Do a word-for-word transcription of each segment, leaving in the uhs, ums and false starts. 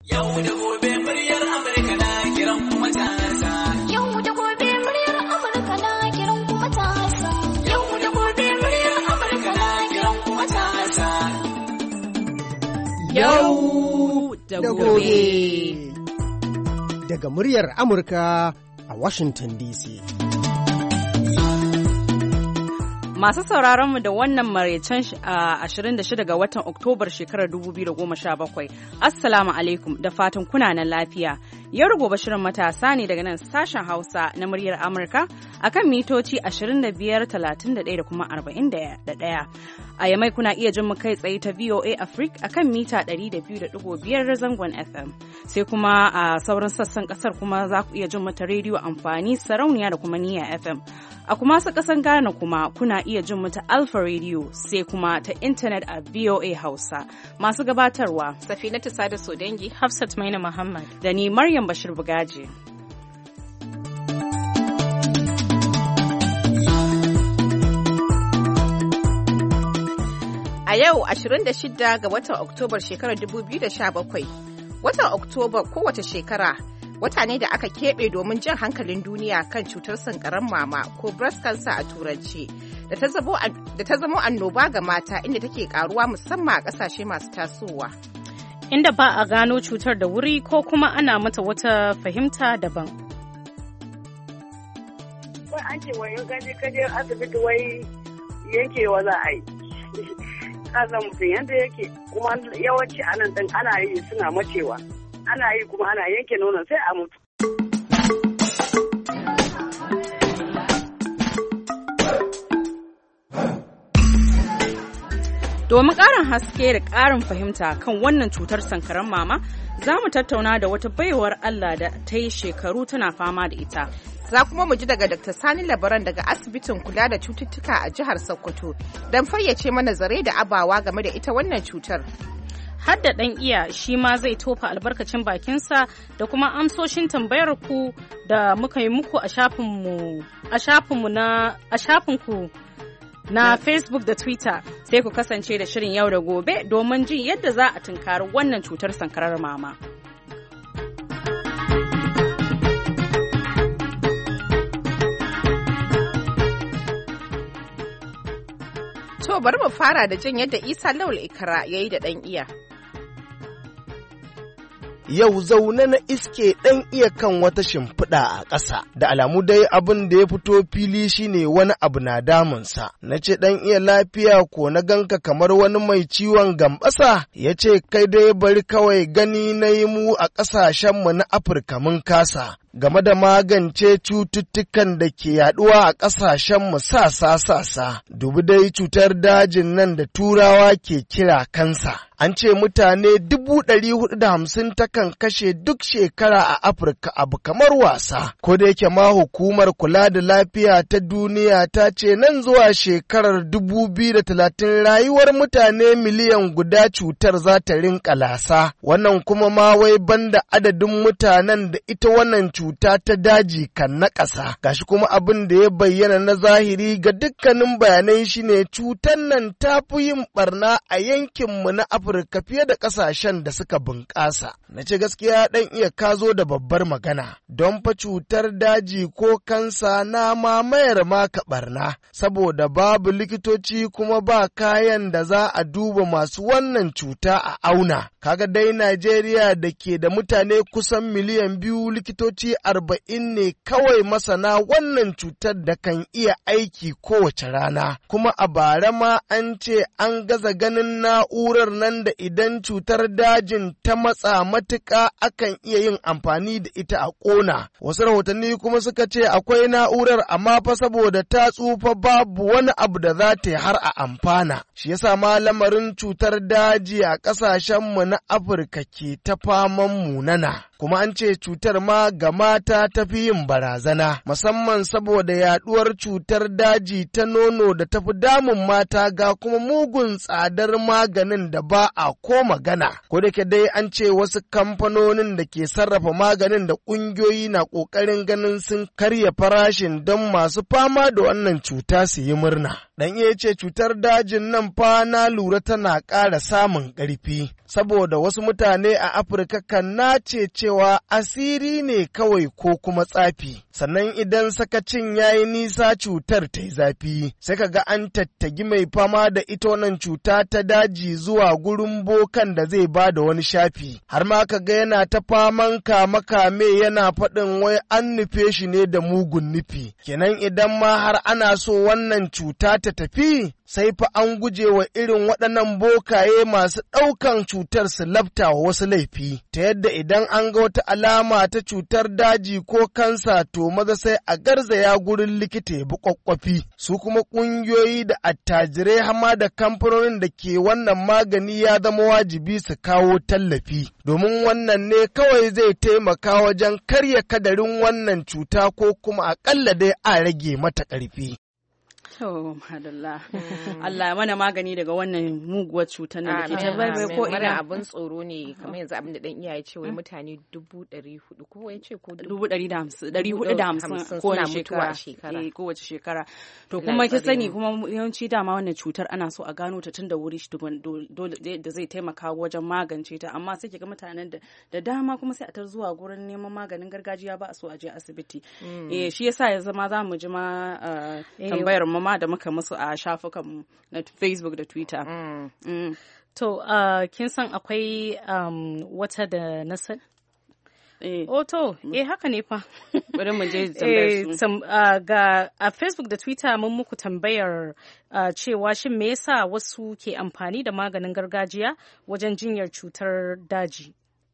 Yau da gobe muryar Amurka na kiran kuma matasa. Yau da gobe muryar Amurka na kiran kuma matasa. Yau da gobe muryar Amurka na kiran kuma matasa. Yau da gobe. Daga muryar Amurka a Washington D C. Masu sauraronmu da wannan maraicen ashirin da shida ga watan Oktobar shekarar dubu biyu da goma sha bakwai. Assalamu alaikum da fatan kuna nan lafiya. Yau gobe shirin matasa ne daga nan sashen Hausa na muryar Amurka akan mitoci ashirin da biyar, talatin da ɗaya da kuma arba'in da ɗaya. A Yamai kuna iya jin mu kai tsaye ta V O A Africa akan mita ɗari da biyu da ɗigo biyar zangon F M. Sai kuma a sauran sassan ƙasar kuma za ku iya jin mata rediyo amfani sarauniya da kuma niyya F M. A kuma su ƙasan Ghana kuma kuna iya jin mu ta Alpha Radio sai kuma ta intanet a V O A Hausa. Masu gabatarwa Safinatu Sada Sodangi, Hafsat Maina Muhammad da ni Maryam Bashir Bugaji. A yau ashirin da shida ga watan Oktobar shekarar dubu biyu da sha bakwai. Watan Oktoba kowace shekara wata ne da aka keɓe domin jan hankalin duniya kan cutar sankaran mama ko breast cancer a turanci da ta zamo annoba ga mata inda take karuwa musamman a ƙasashe masu tasowa. Inda ba a gano cutar da wuri ko kuma ana mata wata fahimta daban. Wai an ce wai gaje kaje asibiti wai yankewa za a yi. Kasan mutum yadda yake kuma yawanci anan ɗin ana yi suna macewa. Ana yi kuma ana yanke nonon sai a mutu. Domin ƙarin haske da ƙarin fahimta kan wannan cutar sankaran mama, za mu tattauna da wata baiwar Allah da ta yi shekaru tana fama da ita. Za kuma mu ji daga Dakta Sani Labaran daga asibitin kula da cututtuka a jihar Sokoto don fayyace mana zare da abawa game da ita wannan cutar. Har da ɗan iya shi ma zai tofa albarkacin bakinsa da kuma amsoshin tambayar ku da muka yi muku a shafinmu a shafinmu na a shafinku na Facebook da Twitter. Sai ku kasance da shirin yau da gobe domin jin yadda za a tunkari wannan cutar sankarar mama. To bari mu fara da jin yadda Isa Lawal Ikra yayi da ɗan iya. Yau zaune na iske ɗan iya kan wata shimfiɗa a ƙasa, da alamu dai abin da ya fito fili shine wani abu na damunsa. Na ce ɗan iya lafiya ko na ganka kamar wani mai ciwon gambasa? Ya ce kai dai bari kawai gani na yi mu a ƙasashenmu na Afirka mun kasa. Game da magance cututtukan da ke yaduwa a ƙasashenmu sasa-sasa, dubi dai cutar dajin nan da turawa ke kira kansa. An ce mutane dubu ɗari hudu da hamsin takan kashe duk shekara a Afirka abu kamar wasa. Ko da yake ma hukumar kula da lafiya ta duniya ta ce nan zuwa shekarar dubu biyu da talatin rayuwar mutane miliyan guda cutar za ta rinƙa lasa. Wannan kuma ma wai banda adadin mutanen da ita wannan cuta ta daji kan na ƙasa. Gashi kuma abin da ya bayyana na zahiri ga dukkanin bayanai shine cutar nan ta fi yin barna a yankinmu na Afirka fiye da ƙasashen da suka bunƙasa. Na ce gaskiya ɗan iya kazo da babbar magana, don fa cutar daji ko kansa na mamayar maka barna, saboda babu likitoci kuma ba kayan da za a duba masu wannan cuta a auna. Kaga dai Najeriya da ke da mutane kusan miliyan biyu, likitoci arba'in ne kawai masana wannan cutar da kan iya aiki kowace rana. Kuma a bara ma an ce an gaza ganin na'urar nan da idan cutar dajin ta matsa matuƙa akan iya yin amfani da ita a ƙona. Wasu rahotanni kuma suka ce akwai na'urar amma fa saboda ta tsufa babu wani abu da za ta yi har a amfana. Shi yasa ma lamarin cutar daji a ƙasashenmu na Afirka ke ta faman munana. Kuma an ce cutar ma ga mata ta fi yin barazana, musamman saboda yaduwar cutar daji ta nono da ta fi damun mata ga kuma mugun tsadar maganin da ba a ko magana. Ko da ke dai an ce wasu kamfanonin da ke sarrafa maganin da ƙungiyoyi na ƙoƙarin ganin sun karya farashin don masu fama da wannan cuta su yi murna. Dan iya ce cutar dajin nan fa na lura tana ƙara samun ƙarfi, saboda wasu mutane a Afirka kan nace cewa asiri ne kawai ko kuma tsafi. Sannan idan sakacin ya yi nisa cutar ta yi zafi, sai ka ga an tattagi mai fama da ita wannan cuta ta daji zuwa gurin bokan da zai ba da wani shafi. Har ma ka ga yana ta faman kame-kame yana faɗin wai an nufe shi ne da mugun nufi. Kenan idan ma har ana so wannan cuta ta tafi, sai fa an guje wa irin waɗannan bokaye masu ɗaukan cutar su lafta wa wasu laifi, ta yadda idan an ga wata alama ta cutar daji ko kansa to maza sai a garzaya gurin likita ya bi kwakwafi. Su kuma ƙungiyoyi da attajirai hama da kamfanonin da ke wannan magani ya zama wajibi su kawo tallafi, domin wannan ne kawai zai taimaka wajen karya kadarin wannan cuta ko kuma aƙalla dai a rage mata ƙarfi. To, madalla. Allah mana magani daga wannan muguwar cutar da ke ta bai ko ina abin tsoro ne kamar yanzu abin da dan iyaye ce wai mutane dubu ɗari hudu ko ya ce ko dubu ɗari da hamsin ɗari hudu da hamsin ko wani shekara eh kowace shekara. To kuma ki sani kuma yawanci dama wannan cutar ana so a gano ta tun da wuri dole da zai taimaka wajen magance ta, amma sai ki ga mutanen da dama kuma sai a tar zuwa gurin neman maganin gargajiya ba a so a je asibiti. Eh shi yasa yanzu ma za mu ji ma tambayar mu da muka musu a shafukan na Facebook da Twitter. Mm. Mm. To, uh, kin san akwai um, wata da na san? Eh. Oh, to, eh haka ne fa. Bari mu je tambayar su. Uh, ga a Facebook da Twitter mun muku tambayar uh, cewa shin me yasa wasu ke amfani da maganin gargajiya wajen jinyar cutar daji?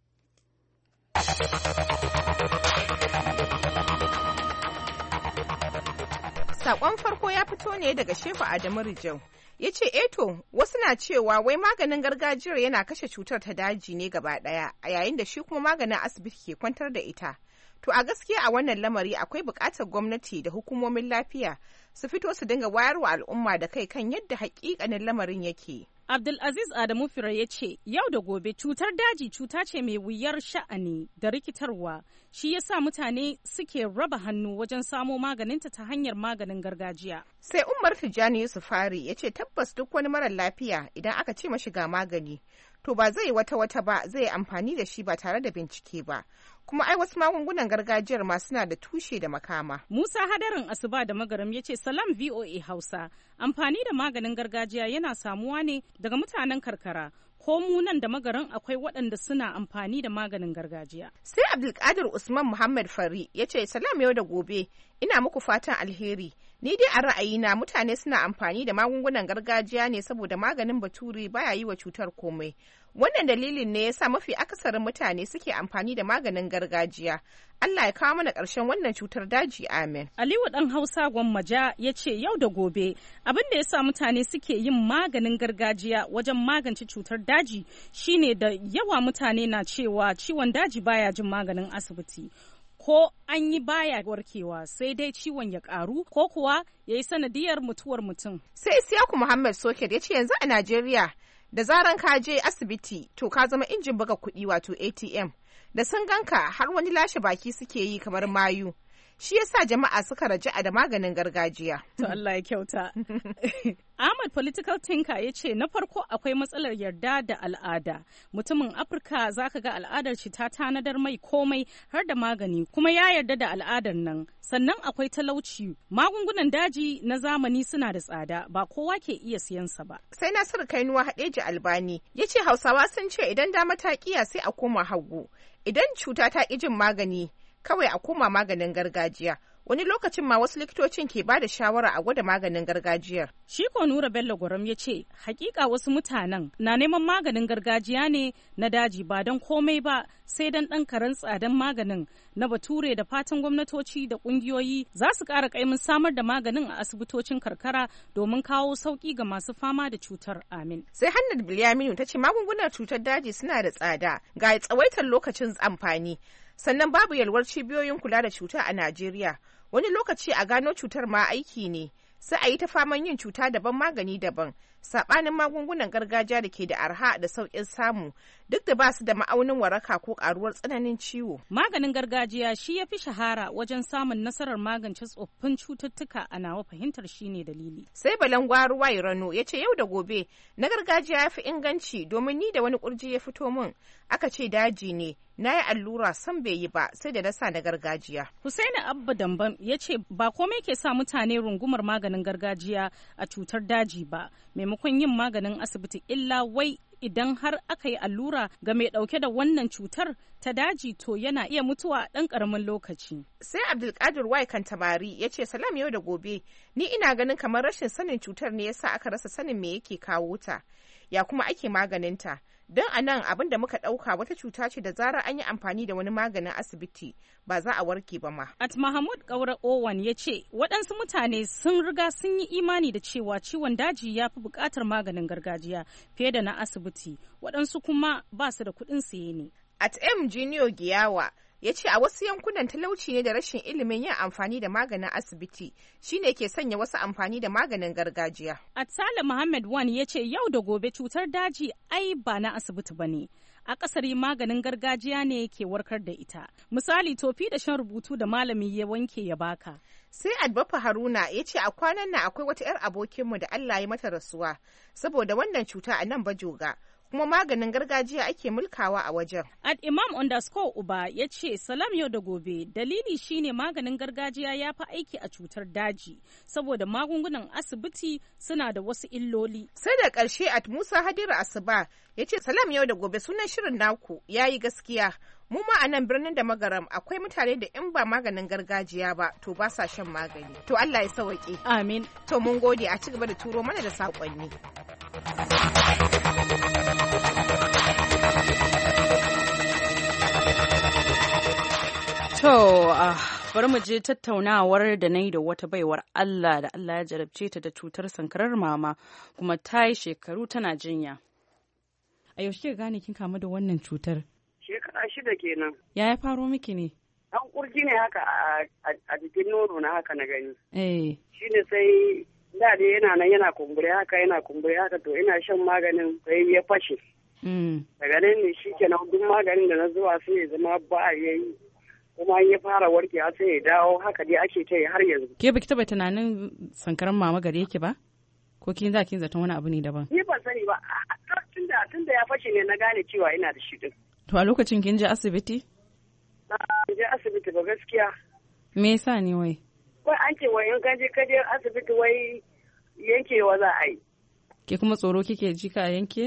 Sakon farko ya fito ne daga Shehu Adamu Rijau. Ya ce, eto, wasu na cewa wai maganin gargajiyar yana kashe cutar ta daji ne gaba ɗaya, a yayin da shi kuma maganin asibiti ke kwantar da ita. To a gaskiya a wannan lamari akwai buƙatar gwamnati da hukumomin lafiya su fito su dinga wayarwa al'umma da kai kan yadda haƙiƙanin lamarin yake. Abdulaziz Adamu Fira ya ce, yau da gobe cutar daji cuta ce mai wuyar sha'ani da rikitarwa, shi yasa mutane suke raba hannu wajen samo maganinta ta hanyar maganin gargajiya. Sai Umar Tijjani Yusufari ya ce tabbas duk wani marar lafiya idan aka ce mashi ga magani, to ba zai wata wata ba zai amfani da shi ba tare da bincike ba. Kuma ai wasu magungunan gargajiyar ma suna da tushe da makama. Musa Hadarin Asuba da Magaram ya ce salam V O A Hausa, amfani da maganin gargajiya yana samuwa ne daga mutanen karkara. Ko mu nan da Magaran akwai waɗanda suna amfani da maganin gargajiya. Sai Abdulkadir Usman Muhammad Fari ya ce salam yau da gobe, ina muku fatan alheri. Ni dai a ra'ayina mutane suna amfani da magungunan gargajiya ne saboda maganin bature baya yi wa cutar komai. Wannan dalilin ne yasa mafi akasarin mutane suke amfani da maganin gargajiya. Allah ya kawo mana ƙarshen wannan cutar daji, amin. Aliyu ɗan Hausa Gwammaja ya ce yau da gobe abin da yasa mutane suke yin maganin gargajiya wajen magance cutar daji shine da yawa mutane na cewa ciwon daji baya jin maganin asibiti. Ko an yi baya warkewa sai dai ciwon ya karu ko kuwa ya yi sanadiyar mutuwar mutum. Sai Isiyaku Muhammad Soket ya ce yanzu a Najeriya da zaran ka je asibiti to ka zama injin buga kuɗi wato A T M. Da sun ganka har wani lashe baki suke yi kamar mayu. Shi yasa jama'a suka raja'a da maganin gargajiya. To Allah ya kyauta. Ahmad Political Thinker ya ce na farko akwai matsalar yarda da al'ada. Mutumin Afirka zaka ga al'adar shi ta tanadar mai komai har da magani kuma ya yarda da al'adar nan. Sannan akwai talauci. Magungunan daji na zamani suna da tsada ba kowa ke iya siyan sa ba. Sai Nasiru Kainuwa Hadeji Albani ya ce Hausawa sun ce idan dama ta kiya sai a koma hagu. Idan cuta ta ƙi jin magani kawai a koma maganin gargajiya. Wani lokacin ma wasu likitocin ke ba da shawara a gwada maganin gargajiyar. Shi ko Nura Bello Gwaram ya ce, hakika wasu mutanen na neman maganin gargajiya ne na daji ba don komai ba sai don ɗan karen tsadan maganin na bature da fatan gwamnatoci da ƙungiyoyi za su ƙara ƙaimin samar da maganin a asibitocin karkara domin kawo sauƙi ga masu fama da cutar, amin. Sai Hannat Bilyaminu ta ce magungunan cutar daji suna da tsada ga tsawaitar lokacin amfani. Sannan babu yalwar cibiyoyin kula da cuta a Najeriya. Wani lokaci a gano cutar ma aiki ne, sai a yi ta faman yin cuta daban magani daban, saɓanin magungunan gargajiya da ke da arha da sauƙin samu duk da ba su da ma'aunin waraka ko ƙaruwar tsananin ciwo. Maganin gargajiya shi ya fi shahara wajen samun nasarar magance tsoffin cututtuka a nawa fahimtar shi ne dalili. Sai Balangwaru Wairano ya ce yau da gobe na gargajiya ya fi inganci domin ni da wani ƙurji ya fito min aka ce daji ne na yi allura san bai yi ba sai da na sa na gargajiya. Husaini Abba Dambam ya ce ba komai ke sa mutane rungumar maganin gargajiya a cutar daji ba maimakon yin maganin asibiti illa wai idan har aka yi allura ga mai dauke da wannan cutar ta daji to yana iya mutuwa a ɗan ƙaramin lokaci. Sai Abdulkadir Wai Kantamari ya ce salam yau da gobe ni ina ganin kamar rashin sanin cutar ne yasa aka rasa sanin me yake kawo ta ya kuma ake maganinta. Don a nan abin da muka ɗauka wata cuta ce da zarar an yi amfani da wani maganin asibiti ba za a warke ba ma. At Mahmud Kaura Owan ya ce waɗansu mutane sun riga sun yi imani da cewa ciwon daji ya fi buƙatar maganin gargajiya fiye da na asibiti waɗansu kuma ba su da kuɗin siye ne. At M Junior Giyawa ya ce a wasu yankunan talauci ne da rashin ilimin yin amfani da maganin asibiti shine ke sanya wasu amfani da maganin gargajiya. Atsala Muhammad Wan ya ce yau da gobe cutar daji ai ba na asibiti ba ne. A kasari maganin gargajiya ne ke warkar da ita. Misali tofi da shan rubutu da malami ya wanke ya baka. Sai Adbafa Haruna ya ce a kwanan nan akwai wata 'yar abokinmu da Allah ya mata rasuwa saboda wannan cuta a nan Bajoga. Kuma maganin gargajiya ake mulkawa a wajen. At Imam underscore Uba ya ce salam yau da gobe dalili shine maganin gargajiya ya fi aiki a cutar daji saboda magungunan asibiti suna da wasu illoli. Sai da ƙarshe at Musa Hadiru Asuba ya ce salam yau da gobe sunan shirin naku ya yi gaskiya. Mu ma a nan birnin da magaram akwai mutane da in ba maganin gargajiya ba to ba sa shan magani. To Allah ya sauwaƙe. Amin. To mun gode a ci gaba da turo mana da saƙonni. To, uh, bari mu je tattaunawar da na yi da wata baiwar Allah da Allah ya jarabce ta da cutar sankarar mama kuma ta yi shekaru tana jinya. A yaushe kika gane kin kamu da wannan cutar? Shekara shida kenan. Ya ya faro miki ne? An kurji ne haka a jikin nono na haka na gani. Eh. Shi ne sai da dai yana nan yana kumbure haka yana kumbure haka to ina shan maganin sai ya fashe. Daga nan ne shi kenan duk maganin da na zuwa sai ya zama ba ya yi. Kuma ya fara warkewa sai ya dawo haka dai ake ta yi har yanzu. Ke baki taba tunanin sankaran mama gare yake ba? Ko kin za kin zaton wani abu ne daban? Ni ban sani ba. Tunda tunda ya fashe ne na gane cewa ina da shi din. To a lokacin kin je asibiti? Na je asibiti ba gaskiya. Me yasa ne wai? Wai an ce wai in ka je ka je asibiti wai yankewa za a yi. Ke kuma tsoro kike ji ka yanke?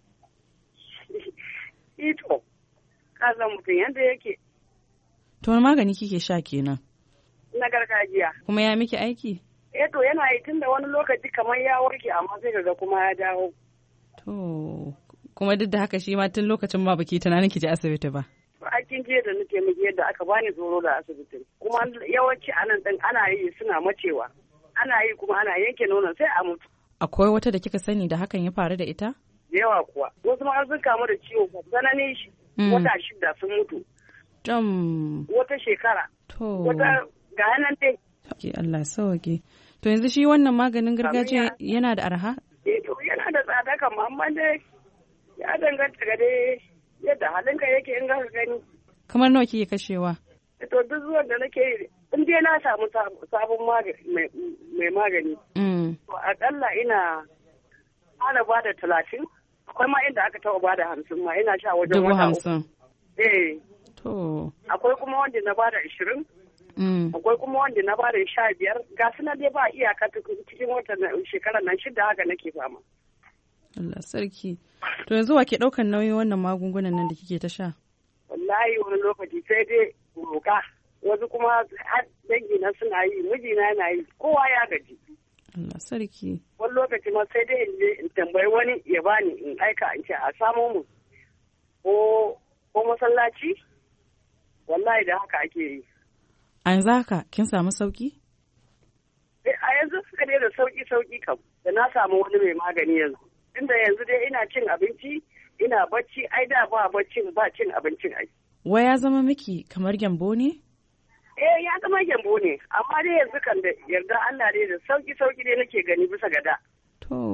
Ito. Ka san mutum yanda yake. To wani magani kike sha kenan? Na gargajiya. Kuma ya miki aiki? Eh to yana yi tunda wani lokaci kamar ya warke amma sai kaga kuma ya dawo. To kuma duk da haka shi ma tun lokacin ma baki tunanin ki je asibiti ba. Aikin jiya da nake miki yadda aka bani tsoro da asibitin. Kuma yawanci anan din ana yi suna macewa. Ana yi kuma ana yanke nonon sai a mutu. Akwai wata da kika sani da hakan ya faru da ita? Da yawa kuwa. Wasu ma sun kamu da ciwo sanani wata shida sun mutu. Jam. Wata shekara. To. Wata ga nan dai. Ke Allah sauke. To yanzu shi wannan maganin gargajiya yana da arha? Eh to yana da tsada kam amma dai ya danganta ga dai yadda halinka yake in ka gani. Kamar nawa kike kashewa? To duk zuwan da nake yi in dai na samu sabon magani mai magani. To akalla ina ana ba da talatin. Akwai ma inda aka taɓa ba da hamsin ma ina sha wajen wata uku. Dubu hamsin. Eh. To. Akwai kuma wanda na bada ashirin. Akwai kuma wanda na bada sha biyar. Ga su na dai ba iyaka cikin watan shekarar nan shida haka nake fama. Allah sarki. To yanzu wa ke ɗaukan nauyin wannan magungunan nan da kike ta sha? Wallahi wani lokaci sai dai roƙa. Wasu kuma har dangi na suna yi, mijina yana yi, kowa ya gaji. Allah sarki. Wani lokaci ma sai dai in tambayi wani ya bani in aika in ce a samo mu. Ko ko masallaci? Wallahi da haka ake yi. A yanzu haka kin samu sauki? A yanzu suka dai da sauki sauki kam da na samu wani mai magani yanzu. Tunda yanzu dai ina cin abinci, ina bacci, ai da ba baccin ba cin abincin ai. Wai ya zama miki kamar gyambo ne? Eh ya zama gyambo ne, amma dai yanzu kan da yarda Allah dai da sauki sauki dai nake gani bisa gada. To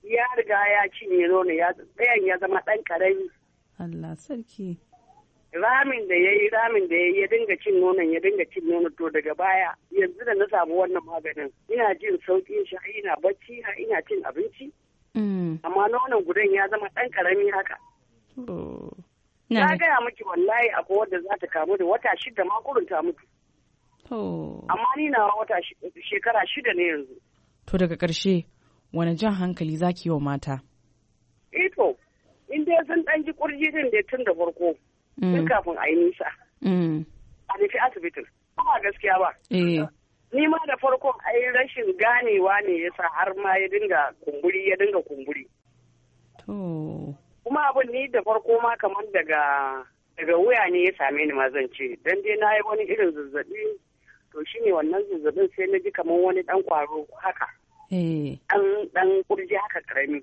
ya riga ya cinye nono ya ɗayan ya zama ɗan ƙarami. Allah sarki. Ramin da ya yi ramin da ya yi ya dinga cin nonon ya dinga cin nono to daga baya yanzu da na samu wannan maganin ina jin sauƙin shi ina bacci ina cin abinci. Amma nonon gudan ya zama ɗan ƙarami haka. Na gaya miki wallahi akwai wadda za ta kamu da wata shida ma kurin ta mutu. Amma ni na wata shekara shida ne yanzu. To daga ƙarshe wani jan hankali za ki yi wa mata? Ito, in dai sun ɗan ji ƙurji din da tun da farko. Tun kafin a yi nisa. A nufi asibitin. Ba gaskiya ba. Ni ma da farkon ai rashin ganewa ne ya sa har ma ya dinga kumburi ya dinga kumburi. Kuma abin ni da farko ma kamar daga daga wuya ne ya same ni ma zan ce. Dan dai na yi wani irin zazzabi to shine wannan zazzabin sai na ji kamar wani dan kwaro haka. Dan dan kurji haka karami.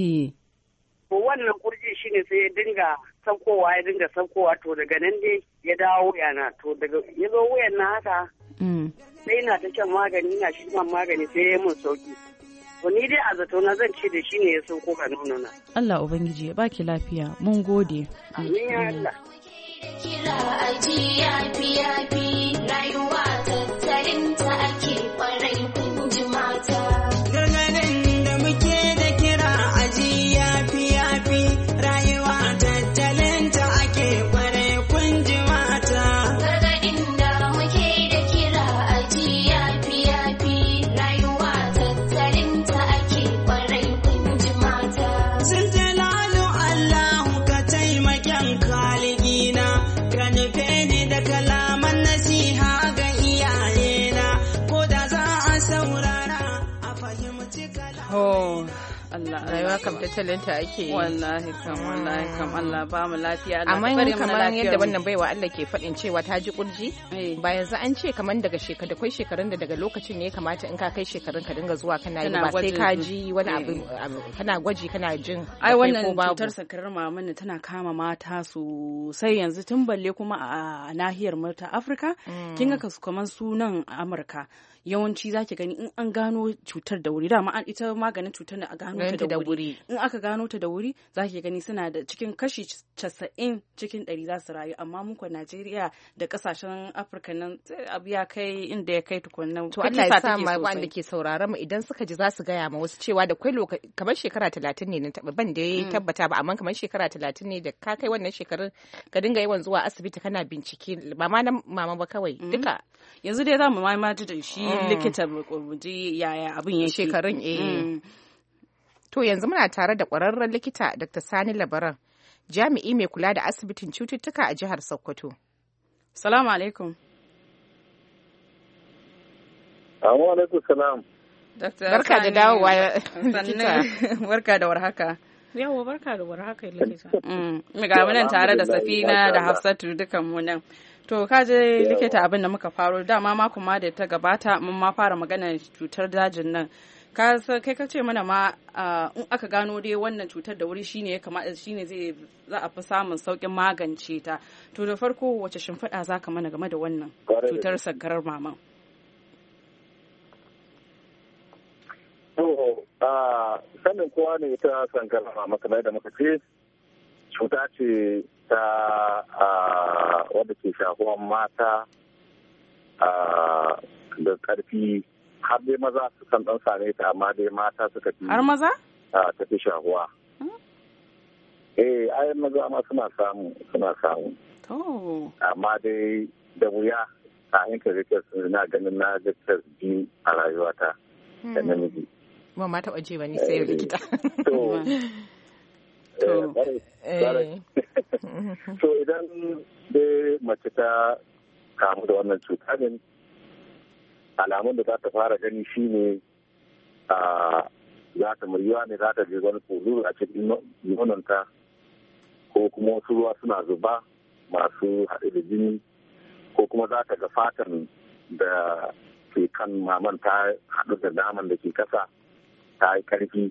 To wannan kurji shine sai ya dinga saukowa ya dinga saukowa to daga nan dai ya dawo wuyana to daga ya zo wuyan na haka. Sai na ta shan magani na shi magani sai ya mun sauki. To ni dai a zato na zan ce da shi ne ya sauko ka nono na. Allah Ubangiji ya baki lafiya mun gode. Amin ya Allah. Kira aji yafi yafi rayuwa tattalin ta ake kwarai kun ji mata. Gargaɗin da muke da kira aji yafi yafi rayuwa tattalin ta ake kwarai kun ji mata. Gargaɗin da muke da kira aji yafi yafi rayuwa tattalin ta ake kwarai kun ji mata. Sun jalalu Allahu ka taimaken kaligina ka nufe ni da kalaman nasiha ga iyayena ko da za a saurara a fahimci kalaman. Allah rayuwa kam tattalin ta ake wallahi kam wallahi kam Allah ba mu lafiya Allah amma bari kamar yadda wannan baiwa Allah ke faɗin cewa ta ji kurji Eh. ba yanzu an ce kamar daga shekara da kai shekarun da daga lokacin ne ya kamata in ka kai shekarun ka dinga zuwa kana yi Kana ba sai gwajin ka su. ji wani Eh. abu abu- kana gwaji kana jin ai akwai wannan ko babu. cutar sankarar mamanni tana kama mata sosai yanzu tun balle kuma a nahiyar mu ta Afirka kin ga kasu kamar sunan Amurka yawanci zaki gani in an gano cutar da wuri dama an ita maganin cutar da a gano ta Ganta da da wuri wuri. in aka gano ta da wuri zaki gani suna da cikin kashi casa'in cikin ɗari za su rayu amma muku Najeriya da kasashen Afirka nan sai abu ya kai inda ya kai tukunna To Allah ya sa ma wanda ke sauraron mu idan suka ji za su gaya ma wasu cewa da kwai lokaci kamar shekara talatin ne na taba ban da ya tabbata ba amma kamar shekara talatin ne da ka kai wannan shekarun ka dinga yawan zuwa asibiti kana bincike ba ma na mama ba kawai duka yanzu dai za mu ma ji da shi likita mu ji yaya abin yake shekarun eh. Mm. To yanzu muna tare da ƙwararren likita Doctor Sani Labaran jami'i mai kula da asibitin cututtuka a jihar Sokoto. Salamu alaikum. Assalamu alaikum salam. Doctor Barka da Sani, dawowa sannu. likita. Barka da warhaka. Yawa barka da warhaka likita. Mm. Mu ga nan tare da Safina da Hafsatu dukan mu nan. To ka je likita abin da muka faro dama makon ma da ta gabata mun ma fara magana cutar dajin nan. Ka san kai ka ce mana ma ah, in aka gano dai wannan cutar da wuri shine ya kamata shine zai za a fi samun saukin magance ta. To da farko wace shimfiɗa za ka mana game da wannan Kwarai da cutar sankarar mama? To, a sanin kowa ne ita sankara mama kamar da muka ce cuta ce ta a, wadda ke shafuwan mata a, da ƙarfi har dai maza su kan ɗan same ta amma dai mata suka fi Har maza? a, ta fi shahuwa. Eh, ai maza ma suna samu suna samu To. amma dai da wuya a yanka rikar na ganin na rikar biyu a rayuwata da namiji. Ba ma taɓa je ba ni sai likita. To, To. eh, ƙwarai, ƙwarai. So idan dai mace ta kamu da wannan cuta ne, alamun da za ta fara gani shine a za ta muryawa ne za ta je wani kulu a cikin nononta ko kuma wasu ruwa suna zuba masu haɗe da jini ko kuma za ta ga fatan da ke kan maman ta haɗu da naman da ke kasa ta yi karfi.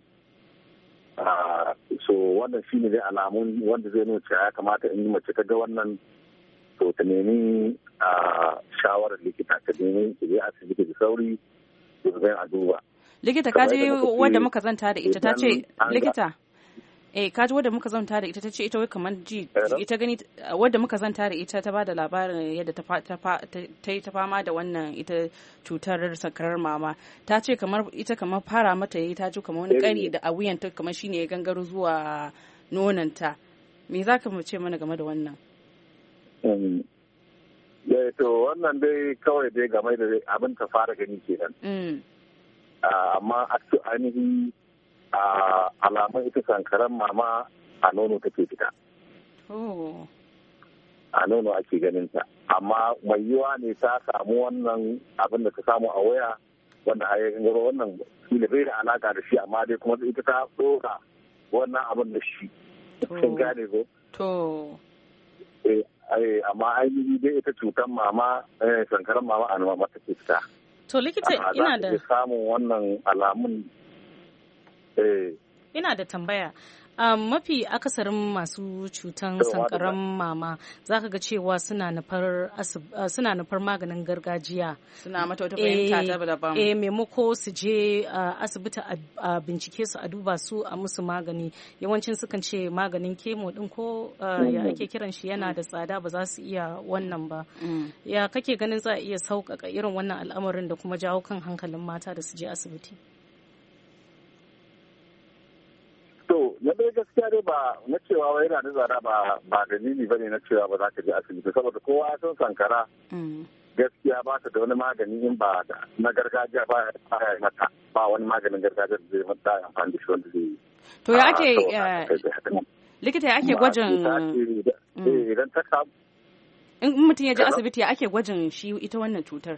So wannan shi ne dai alamun wanda zai nuna cewa ya kamata in mace ta ga wannan to ta nemi shawarar likita ta nemi ta je asibiti da sauri domin a duba. likita kaji wadda muka zanta da ita ta ce likita eh kaji wadda muka zanta da ita ta ce ita wai kamar ji ita gani wadda muka zanta da ita ta bada labarin yadda ta ta yi ta fama da wannan ita cutar sankarar mama ta ce kamar ita kamar fara mata yayi ta ji kamar wani kari da a wuyanta kamar shine ya gangaro zuwa nonanta me zaka mu ce mana game da wannan eh to wannan dai kawai dai game da abin ta fara gani kenan amma a ainihin a alamun ita sankaran mama a nono take fita. A nono ake ganin ta. Amma mai yiwa ne ta samu wannan abin da ta samu a waya wanda a yayin garo wannan shi ne bai da alaka da shi amma dai kuma ita ta ɗora wannan abin da shi. Sun gane ko? To. Eh, amma ainihi dai ita cutar mama sankaran mama a nono take fita. To likita ina da. samun wannan alamun ina da tambaya um, mafi akasarin masu cutan sankaran mama za ka ga cewa suna nufar uh, suna nufar maganin gargajiya suna mata wata fahimta ta daban eh maimako su je uh, asibiti a uh, bincike su a duba su a musu magani yawancin sukan ce maganin kemo din ko uh, ya ake kiran shi yana da tsada ba za su iya wannan ba mm. ya kake ganin za a iya sauƙaƙa irin wannan al'amarin da kuma jawo kan hankalin mata da su je asibiti na dai gaskiya dai ba na cewa wai yana da tsada ba ba dalili bane na cewa ba za ka je asibiti saboda kowa ya san sankara gaskiya ba ta da wani magani in ba na gargajiya ba ya mata ba wani maganin gargajiya da zai mata amfani da shi wanda zai yi to ya ake likita ya ake gwajin idan ta samu in mutum ya je asibiti ya ake gwajin shi ita wannan cutar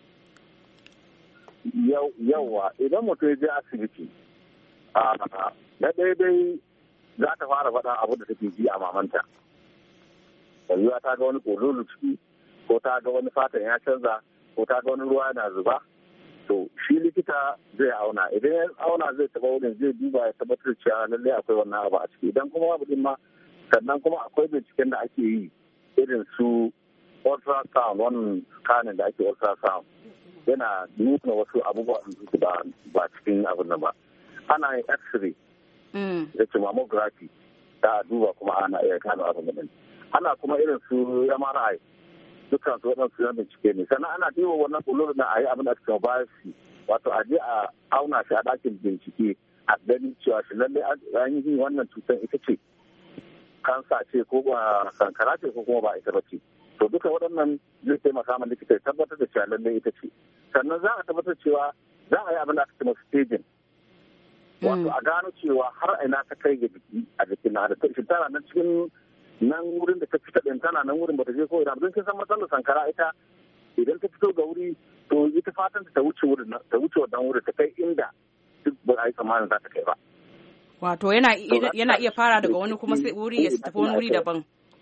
yawa idan mutum ya je asibiti na daidai za ta fara faɗa abu da take ji a mamanta. Yanzuwa ta ga wani ƙololo ciki ko ta ga wani fatan ya canza ko ta ga wani ruwa yana zuba. To shi likita zai auna idan ya auna zai taɓa wurin zai duba ya tabbatar cewa lallai akwai wannan abu a ciki idan kuma babu din ma sannan kuma akwai binciken da ake yi irin su ultrasound wannan scanning da ake ultrasound yana nuna wasu abubuwa da ba cikin abin nan ba. Ana yin x-ray da ce mammography ta duba kuma ana iya gano abin nan ana kuma irin su M R I dukkan su waɗansu na bincike ne sannan ana duba wannan kulur na a yi abin da ake biopsy wato a je a auna shi a ɗakin bincike a ganin cewa shi lallai an yi wannan cutar ita ce kansa ce ko ba sankara ce ko kuma ba ita ba ce to duka waɗannan zai taimaka ma likita ya tabbatar da cewa lallai ita ce sannan za a tabbatar cewa za a yi abin da aka ce staging wato a gano cewa har ina ta kai ga jiki a jikin na da shi tana nan cikin nan wurin da ta fita din tana nan wurin bata je ko ina don kin san matsalar sankara ita idan ta fito ga wuri to ita fatan ta wuce wurin ta wuce wannan wurin ta kai inda duk ba a yi tsammanin za ta kai ba wato yana yana iya fara daga wani kuma sai wuri ya tafi wani wuri daban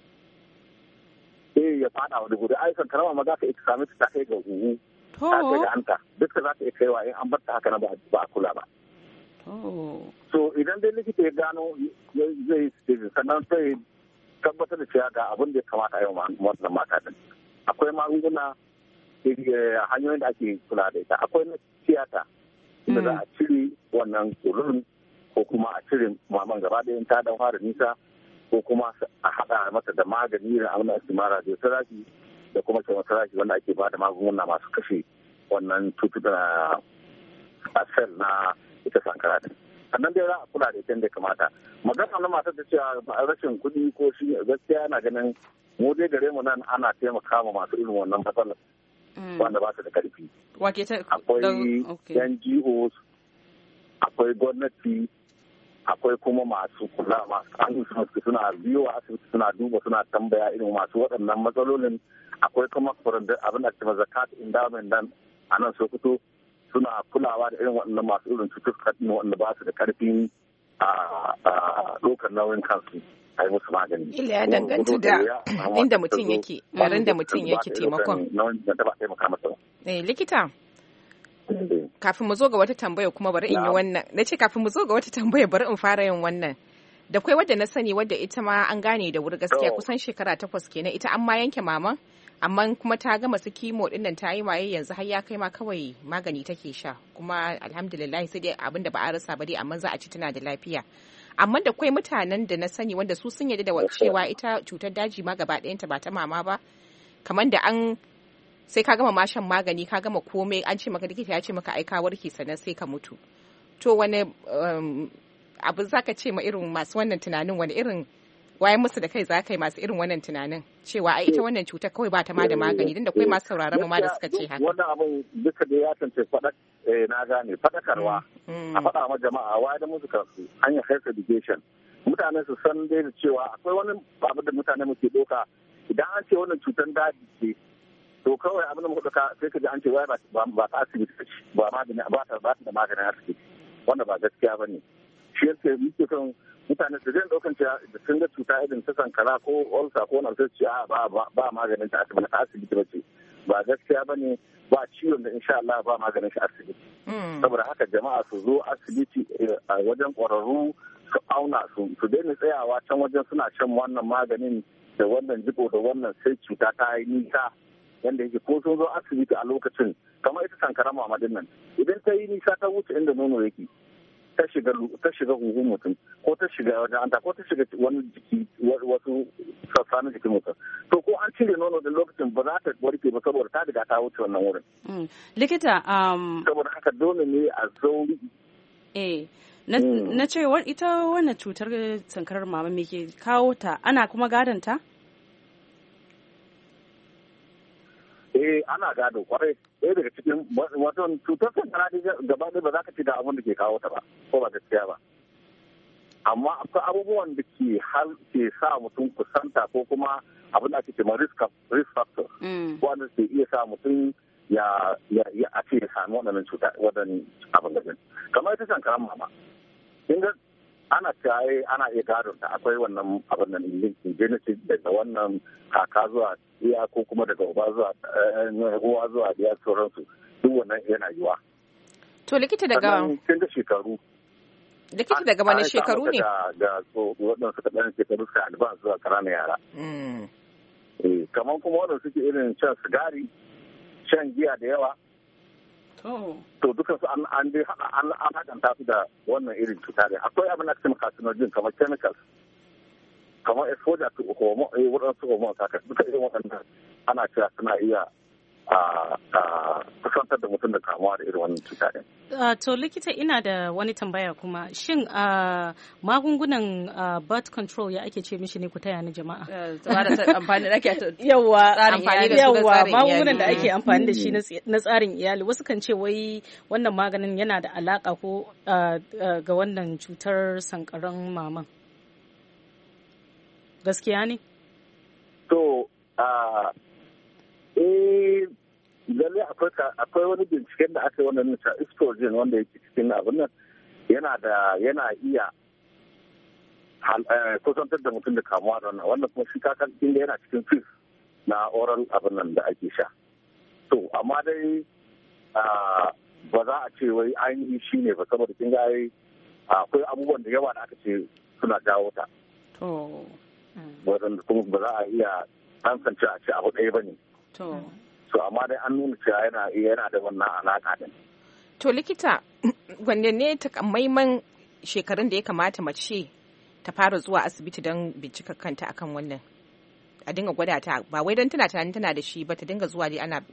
eh ya fada wani wuri ai sankara ma za ka ita same ta kai ga huhu ta kai ga hanta duk za ta iya kaiwa in an bar ta haka na ba a kula ba so idan dai likita ya gano zai sannan sai tabbatar da cewa ga abin da ya kamata a yi wa wannan mata din akwai magunguna hanyoyin da ake kula da ita akwai na tiyata da za a cire wannan kururin ko kuma a cire maman gaba ɗaya ta dan fara nisa ko kuma a haɗa mata da magani da abin da ake mara da therapy da kuma chemotherapy wanda ake ba da magunguna masu kashe wannan cututtuka a sel na ita sankara din sannan dai za a kula da ita da kamata magana na matar da cewa rashin kuɗi ko shi gaskiya yana ganin mu dai gare mu nan ana taimaka ma masu irin wannan matsalar wanda ba su da karfi akwai N G Os akwai gwamnati akwai kuma masu kula masu hannu suna biyo a asibiti suna duba suna tambaya irin masu waɗannan matsalolin akwai kuma abin da ke zakat endowment dan a nan Sokoto suna kulawa da irin waɗannan masu irin cututtuka waɗanda ba su da karfin a ɗaukar nauyin kansu a yi musu magani. Ila ya danganta da inda mutum yake, garin da mutum yake taimakon. Eh, likita, kafin mu zo ga wata tambaya kuma bari in yi wannan. Na ce kafin mu zo ga wata tambaya bari in fara yin wannan. da kwai wadda na sani wadda ita ma an gane da wuri gaskiya To. kusan shekara takwas kenan ita an ma yanke maman amma kuma ta gama su kimo din nan ta yi maye yanzu har ya kai ma kawai magani take sha kuma alhamdulillah sai dai abinda ba a rasa ba dai amma za a ci tana da lafiya amma da kwai mutanen da na sani wanda su sun yarda da wa- cewa ita cutar daji ma gaba ɗayanta ba ta mama ba kamar da an sai ka gama ma shan magani ka gama komai an ce maka likita ya ce maka ai ka warke sannan sai ka mutu to wani um, abu za ka ce ma irin masu wannan tunanin wani irin wayan musu da kai za ka yi masu irin wannan tunanin cewa ai ita wannan cutar kawai ba ta ma da magani don da kai masu sauraron mu ma da suka ce haka. Wannan abin duka da ya tantance faɗak eh, na gane faɗakarwa Mm. a faɗa ma jama'a wa da musu kansu hanyar health education mutane su san dai da cewa akwai wani abu da mutane muke ɗauka idan an ce wannan cutar daji ce to kawai abin da muka ɗauka sai ka ji an ce wai ba ba ta asibiti ce ba magani ba ta ba ta da maganin asibiti wanda ba gaskiya ba ne shi yake muke kan mutane su zai ɗaukan cewa da sun ga cuta irin ta sankara ko ulcer ko wani sai ce a ba ba ba maganin ta asibiti ta asibiti ba ce ba gaskiya ba ne ba ciwon da insha Allah ba maganin shi asibiti Mm. saboda haka jama'a su zo asibiti eh, a wajen ƙwararru su auna su su daina tsayawa can wajen suna shan wannan maganin da wannan jiko da wannan sai cuta ta yi nisa yanda yake ko sun zo asibiti a lokacin kamar ita sankara mamadin nan idan ta yi nisa ta wuce inda nono yake ta shiga ta shiga huhun mutum ko ta shiga wajen anta ko ta shiga wani jiki wa- wasu sassa na jikin mutum to ko an cire nono da lokacin ba za ta warke ba saboda ta riga ta wuce wannan wurin Mm. Likita, um, saboda haka dole ne a zauri eh, na, Mm. na ce wa- ita wannan cutar sankarar mama me ke kawo ta ana kuma gadon ta? eh ana gado kwarai ɗaya daga cikin wato cutar sankara dai gaba ɗaya ba za ka ci da abin da ke kawo ta ba ko ba gaskiya ba amma akwai abubuwan da ke har ke sa mutum kusanta ko kuma abin da ake ce ma risk risk factor Mm. wanda ke iya sa mutum ya ya ya a ce ya sami waɗannan cuta waɗannan abin da ɗin kamar ita sankaran mama kin ga ana cewa ana iya gadon ta akwai wannan abin nan linkin genesis daga wannan kaka zuwa iya ko kuma daga uba zuwa eh, uwa zuwa iya sauransu duk wannan yana yiwa To likita daga sannan kin ga shekaru likita daga wani an samu shekaru ne? da da so waɗansu suka ɗan shekaru suka advance zuwa ƙananan yara Mm. eh kamar kuma waɗanda suke irin shan sigari shan giya da yawa Oh. to dukan su an an dai haɗa an an haɗanta su da wannan irin cuta ne akwai abin da ake cewa carcinogen kamar chemicals kamar exposure to hormone eh waɗansu hormones haka duka irin waɗannan ana cewa suna iya a a kusantar da mutum da kamuwa da irin wannan cuta ne. Uh, to likita ina da wani tambaya kuma shin uh, magungunan uh, birth control ya ake ce mishi ne ku taya ni jama'a amfani da ake yawa amfani da su na yawa tsarin magungunan da iyali. ake amfani da shi na tsi- na tsarin iyali wasu kan ce wai wannan maganin yana da alaka ko uh, uh, ga wannan cutar sankaran maman gaskiya ne To a eh lalle akwai ka- akwai wani binciken da aka yi wannan nisa estrogen wanda yake cikin abin nan yana da yana iya hal- eh, kusantar da mutum da kamuwa da wannan wannan kuma shi kakan inda yana cikin fis na oral abin nan da ake sha to amma dai ah, ba za a ce wai ainihi shi ne ba saboda kin ga ai akwai abubuwan da yawa da aka ce suna jawo ta To. waɗanda kuma ba za a iya tantance a ce abu ɗaya ba ne To. so amma dai an nuna cewa yana yana da wannan alaƙa din To likita wanne ne takamaiman shekarun da ya kamata mace ta fara zuwa asibiti don bincika kanta akan wannan a dinga gwada ta ba wai don tana tunanin tana da shi ba ta dinga zuwa dai ana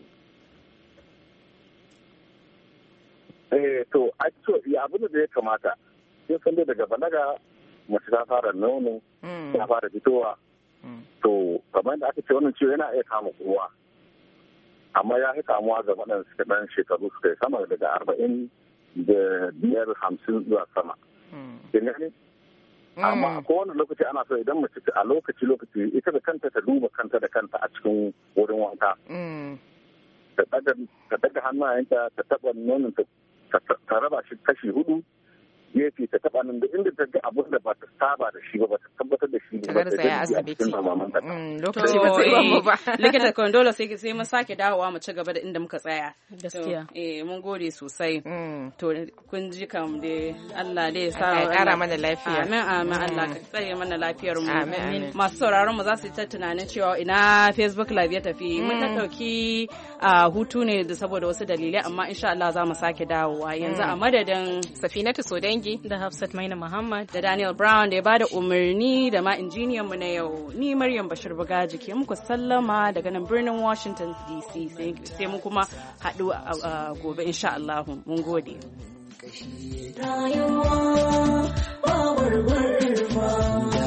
eh to a to ya abin da ya kamata sai san dai daga balaga mace ta fara nono Mm. ta fara fitowa Mm. to kamar da aka ce wannan ciwo yana iya kama kowa amma ya fi kamuwa ga waɗanda suka ɗan shekaru suka yi sama daga arba'in da biyar hamsin zuwa sama Mm. kin gane amma a kowane lokaci ana so idan mace a lokaci lokaci ita da kanta ta duba kanta da kanta a cikin wurin wanka Mm. ta daga ta daga hannayenta ta taba nonon ta ta raba shi kashi hudu gefe ta taba nan da inda ta ga abun da ba ta saba da shi ba ba ta tabbatar da shi ba ta garzaya asibiti mm, lokaci ba sai ba mu ba likita Kondola sai sai mun sake dawowa mu ci gaba da inda muka tsaya gaskiya eh mun gode sosai to kun ji kam dai Allah dai ya sa ya kara mana lafiya amin amin Allah ka tsare mana lafiyar mu amin masu sauraron mu za su yi ta tunanin cewa ina Facebook live ya tafi mun ta dauki hutu ne da saboda wasu dalilai amma insha Allah za mu sake dawowa yanzu a madadin Safinatu Sodangi da Hafsat Maina Muhammad da Daniel Brown da ya bada umarni da ma injiniyan mu na yau ni Maryam Bashir Bugaji ke muku sallama daga nan birnin Washington D C sai mu kuma haɗu gobe insha Allah mun gode rayuwa ba